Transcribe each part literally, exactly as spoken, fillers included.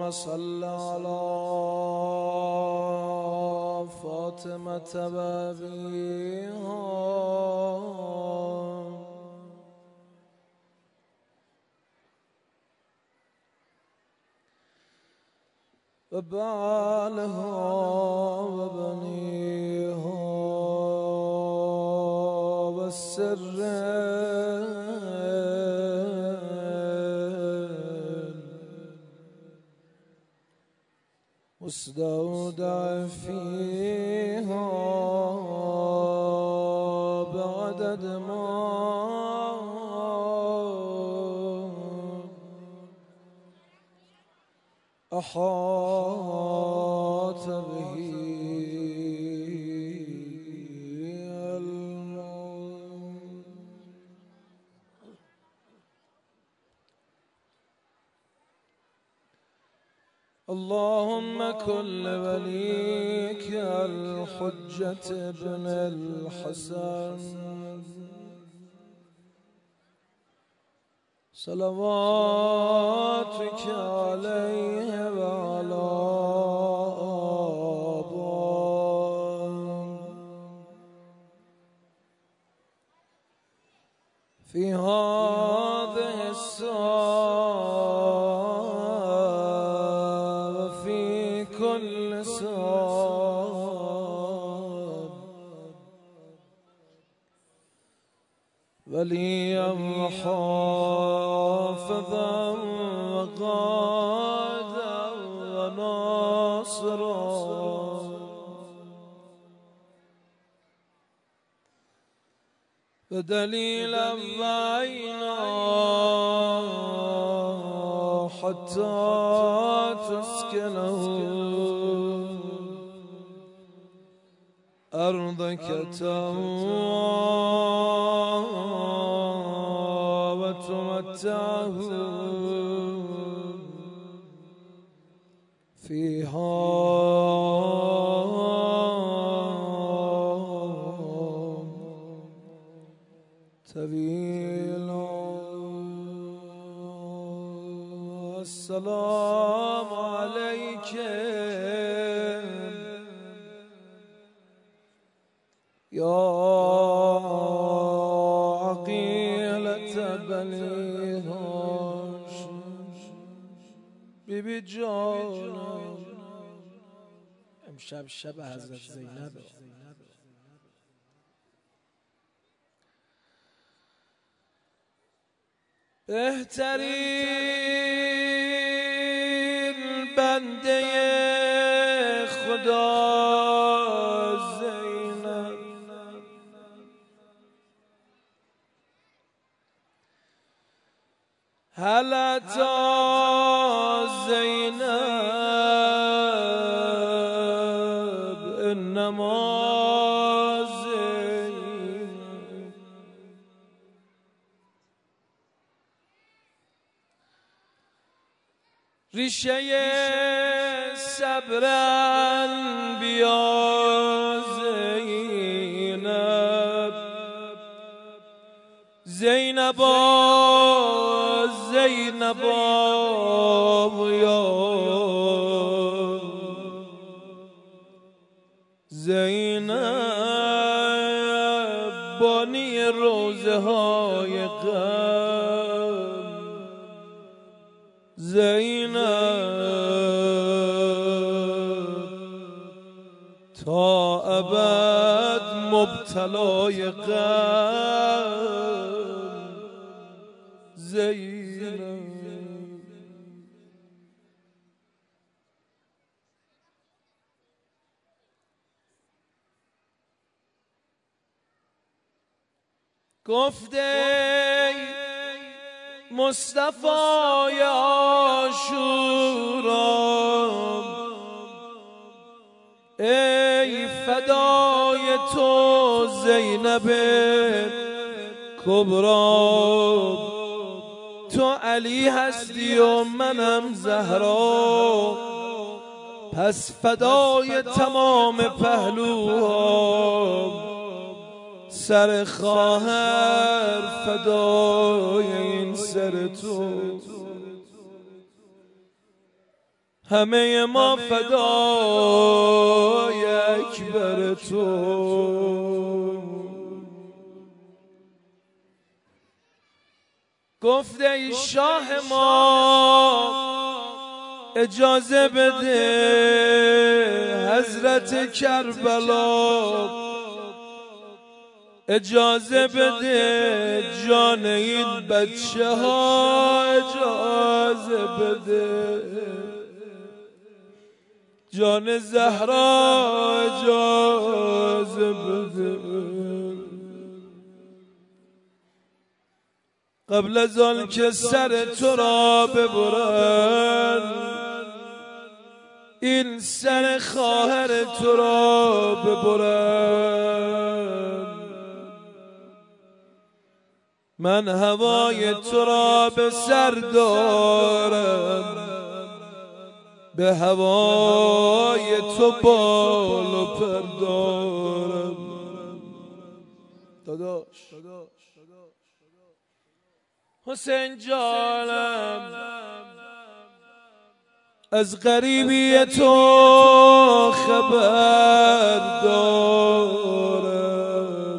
اللهم صل على فاطمة بابيها وبعلها وبنيها والسر مستودع فيها بعدد ما أحاط به الموت. اللهم كن لوليك الحجة ابن الحسن صلواتك عليه وعلى آبائه في هذه الساعة وفي كل ساعة وليا وحافظا وقادا وناصرا ودليلا وعينا حتى تسكنه أرضك وتمتعه فيها طويلا. السلام عليك يا عقيلة بني هاشم بیبی جانم. امشب شب حضرت زینب بهترین بنده خدا زینب هل اتی زینب انما زینب ریشه صبر انبیا زینب زینبا زینبا یا زینب بانی روزه های غم زینب تا ابد مبتلای غم زینب. گفته مصطفی عاشورا ای فدای تو زینب کبرا تو علی هستی و منم زهرا پس فدای تمام پهلوها سر خواهر فدای این سر تو همه ما فدای اکبر تو. گفته ای شاه ما اجازه بده حضرت کربلا، اجازه بده جان این بچه ها، اجازه بده جان زهرا، اجازه بده. قبل از آن که سر تو را ببرن، این سر خواهر تو را ببرن. من هوای تو را به سر دارم، به هوای تو بال و پر دارم. داداش حسین جانم، از غریبی تو خبر دارم.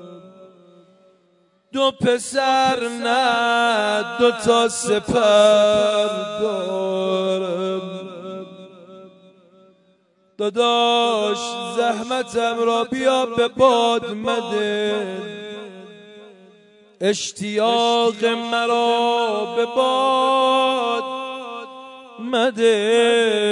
دو پسر نه دو تا سپر دارم. داداش زحمتم را بیا به باد مده، اشتیاق مرا به باد مده.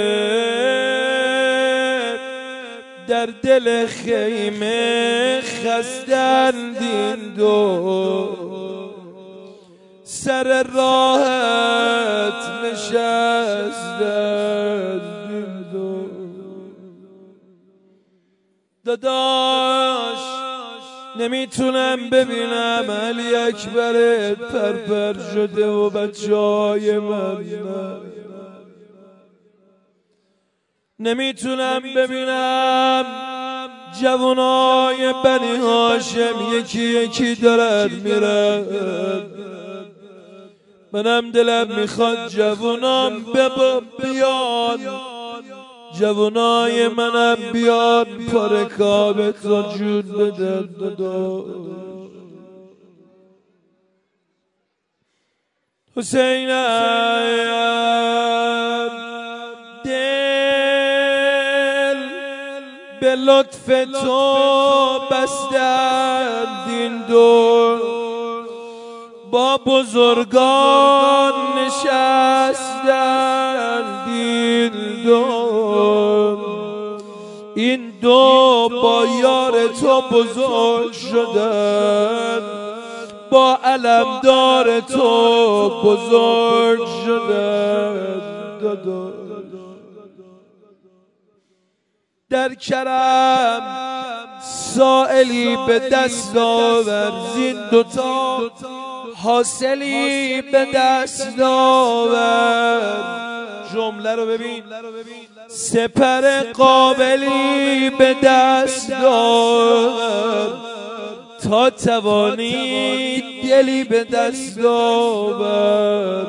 در دل خیمه خستند این دو، سر راحت نشستند این دو. داداش نمیتونم ببینم علی اکبرت پرپر شده و بچه های من نه. نمیتونم ببینم جوانای بنی هاشم یکی یکی دارن میرن. منم دلم میخواد جوانام بیان، جوانای منم بیان پر کعبه سجود بدن. حسینم دل به لطف تو بستند این دو، با بزرگان نشستند این دو. این دو با یار تو بزرگ شدن، با علمدار تو بزرگ شدن. در کرم سائلی به دست آور، زین دوتا حاصلی به دست آور. جمله رو ببین، سپر قابلی به دست آور، تا توانی دلی به دست آور.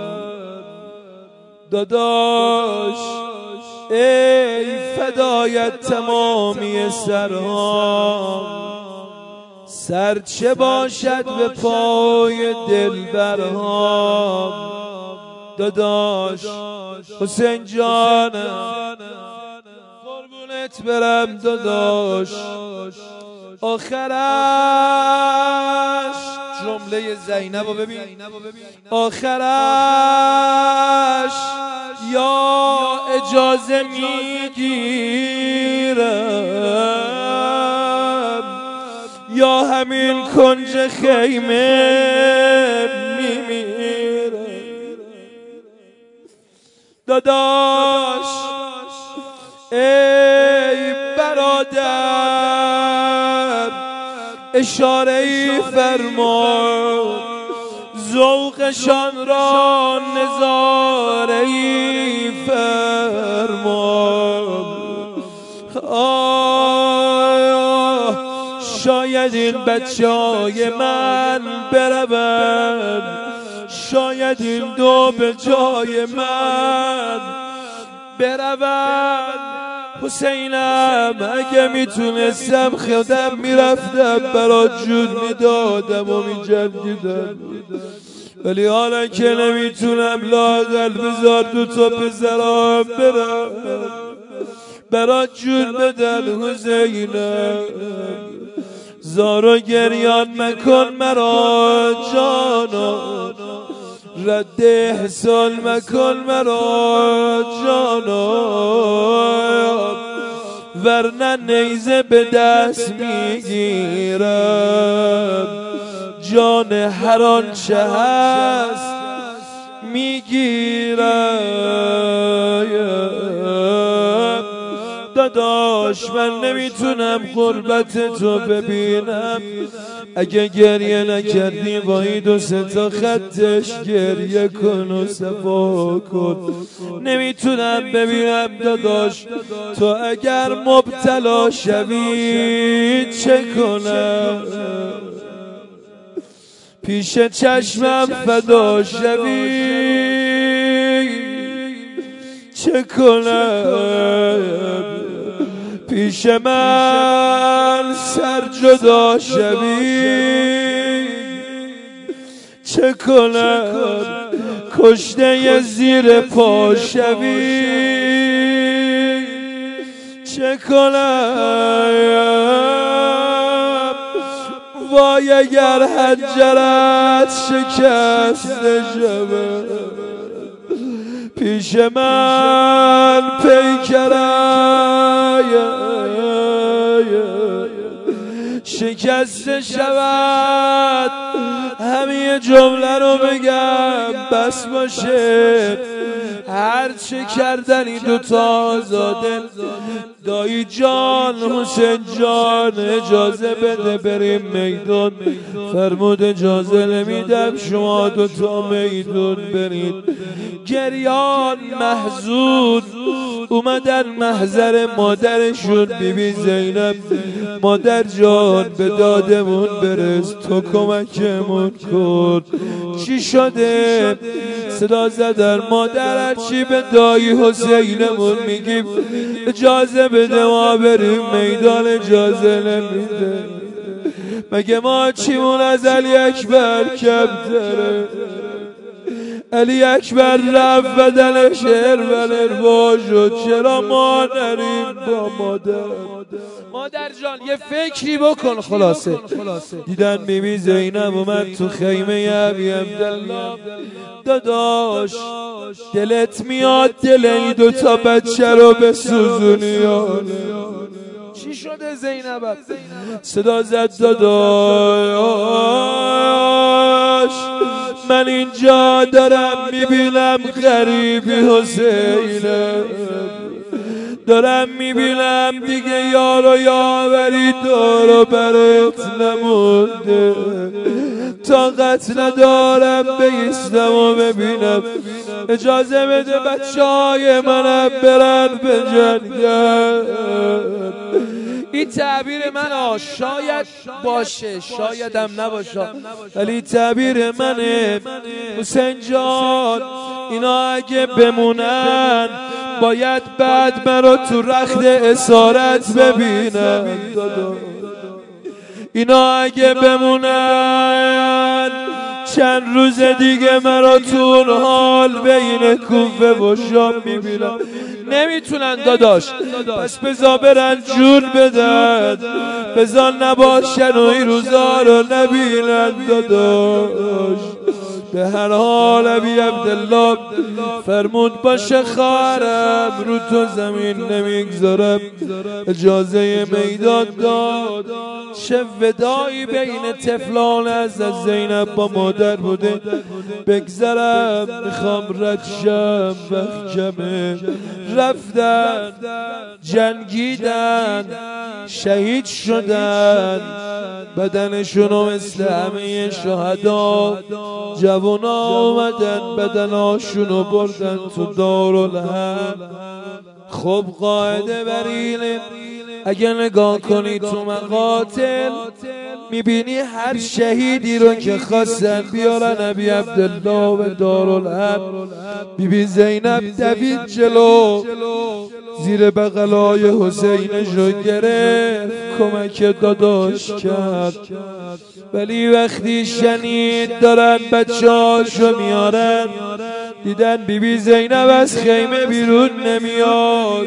داداش ای فدایت تمامی سرها، سر چه باشد به پای دلبرها. داداش حسین جانم قربونت برم داداش. آخرش جمله زینب رو ببین، آخرش یا اجازه میگیرم یا همین کنج خیمه میمیرم. داداش ای برادر اشاره ای فرما، ذوقشان را نظاره ای فرما. آه شاید این بچه های من برون، شاید این دو به جای من بروم حسینم اگه میتونستم خودم میرفتم برات جون میدادم و میجنگیدم، ولی حالا که نمیتونم لااقل بذار دو تا پسرام برم برات جون بدن حسینم. زار و گریان مکن مرا جانا، رد احسان مکن مرا جانا، ورنه نیزه به دست میگیرم جان هر آنچه هست میگیرم. داداش من نمیتونم غربت تو ببینم، اگه گریه نکردی وای دو سه تا خطش گریه کن و صفا کن. نمیتونم ببینم داداش تو اگر مبتلا شوی چه کنم، پیش چشمم فدا شوی چه کنم، پیش من سر جدا شوی چه کنم، کشته زیر پا شوی چه کنم. وای اگر حنجرت شکسته شود پیش من پیکرم شکسته شود، همه جمله رو بگم بس باشه. هر چه کردن این دوتا آزاده، دایی جان حسین جان اجازه بده بریم میدون. فرمود اجازه نمیدم، شما دوتا میدون برید. گریان محزون اومدن محضر مادرشون بی بی زینب. مادر جان به دادمون برس، تو کمکمون کن. چی شده؟ صدا زدن مادر چی به دایی حسینمون میگیم اجازه بده ما بریم میدان، اجازه نمیده. مگه ما چیمون از علی اکبر کمتره؟ علی اکبر رفت بدن شهر ولر با شد، چرا ما نریم با مادر؟ مادر جان یه فکری بکن. خلاصه دیدن بیبی زینب اومد تو خیمه ابی عبدالله. داداش دلت میاد دل این دوتا بچه رو بسوزونی؟ چی شده زینب؟ صدا زد داداش من اینجا دارم میبینم غریبی حسینم، دارم میبینم دیگه یار و یاوری دور و برت نمونده، طاقت ندارم بیستم و ببینم. اجازه بده بچه های منم برن بجنگن. این تعبیر من شاید باشه شایدم نباشه، ولی تعبیر منه. حسین جان اینا اگه بمونن باید بعد مرا تو رخت اسارت ببینن. اینا اگه بمونن چند روز دیگه مرا تو اون حال بین کوفه و شام میبینم. نمیتونن داداش، پس بزا برن جون بدن، بزا نباشن و این روزا رو نبینن داداش. به هر حال ابی عبدالله فرمود باشه خواهرم رو تو زمین نمیگذارم. اجازه میدان داد. چه ودایی بین طفلان از زینب با مادر بوده. بگذرم میخوام رد شم وقت کمه. رفتن جنگیدن شهید شدن، بدنشونو مثل همه شهدا جوانا اومدن بدناشونو بردن تو دارالحرب. خب قاعده برینه اگه نگاه کنی تو مقاتل میبینی هر شهیدی رو که خواستن بیارن ابی عبدالله و دارالحرب، بیبی زینب دوید جلو، زیر بغلای حسینش رو گرفت، کمک داداش کرد. ولی وقتی شنید دارن بچه‌هاشو میارن، دیدن بیبی زینب از خیمه بیرون نمیاد،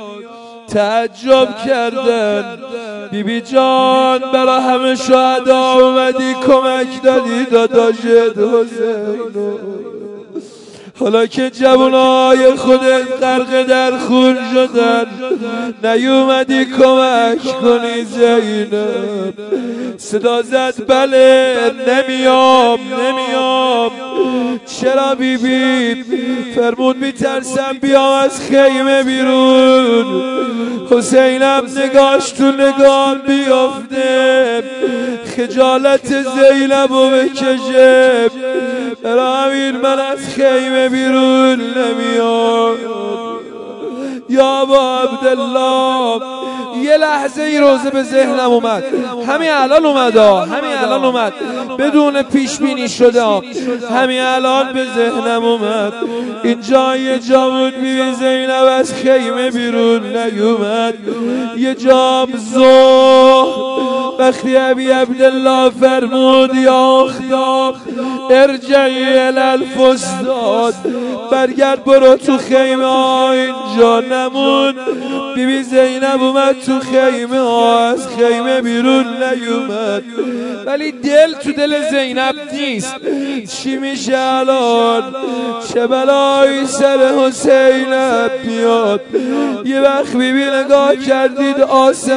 تعجب کردن. بیبی جان برا همه شهدا اومدی کمک دادی داداشت حسین، حالا که جوانای خودت غرق در خون شدن نیومدی کمک کنی زینب؟ صدا زد بله نمیام نمیام. چرا بیبی؟ فرمود میترسم بیام از خیمه بیرون، حسینم نگاش تو نگام بیافته، خجالت زینبو بکشه، برا همین من از خیمه بیرون نمیام. یا ابا عبدالله یه لحظه ای روزه به ذهنم اومد، همین الان اومد همین الان اومد بدون پیش بینی شده، همین الان به ذهنم اومد. اینجا یه جا بود بیبی زینب از خیمه بیرون نیومد، یه جام زهد. وقتی ابی عبدالله فرمود یا اختاب ارجعی الی الفسطاط، برگرد برو تو خیمه ها، اینجا نمون. بیبی زینب اومد تو خیمه ها، از خیمه بیرون نیومد. ولی دل تو دل زینب نیست. چی میشه الان؟ چه بلایی سر حسین بیاد؟ یه وقت بیبی نگاه کردید آسم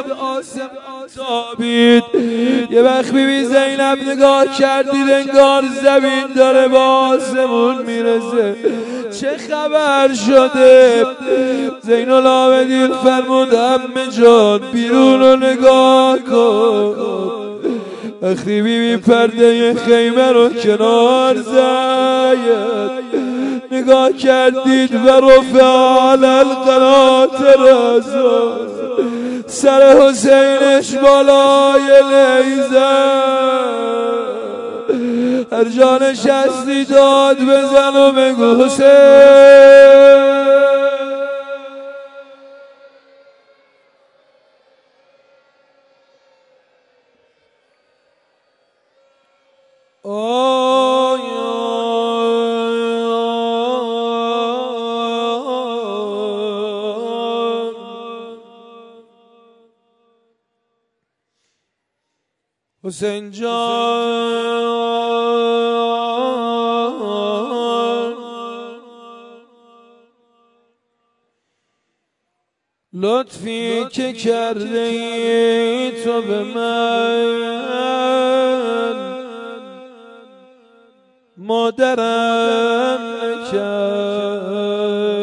تابید، یه وقت بیبی زینب نگاه کردید انگار زمین داره به آسمون میرسه. چه خبر شده؟ زین العابدین فرمود عمه جان بیرون رو نگاه کن. وقتی بیبی پرده خیمه رو کنار زد، نگاه کردید و رفع علی القناطر، سر حسینش بالای لیزه، هر جا نشستی داد بزن و بگو حسین. حسین جان لطفی که کرده ای تو به من، مادرم نکرد.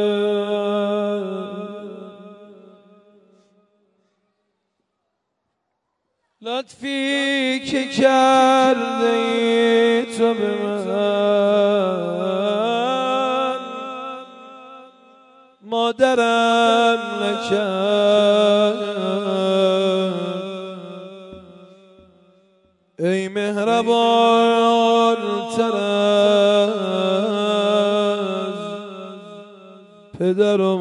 لطفی که کرده ای تو به من، مادرم نکرد. ای مهربان تر از پدر و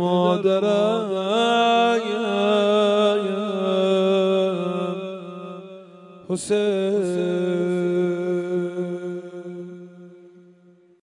مادرم حسین.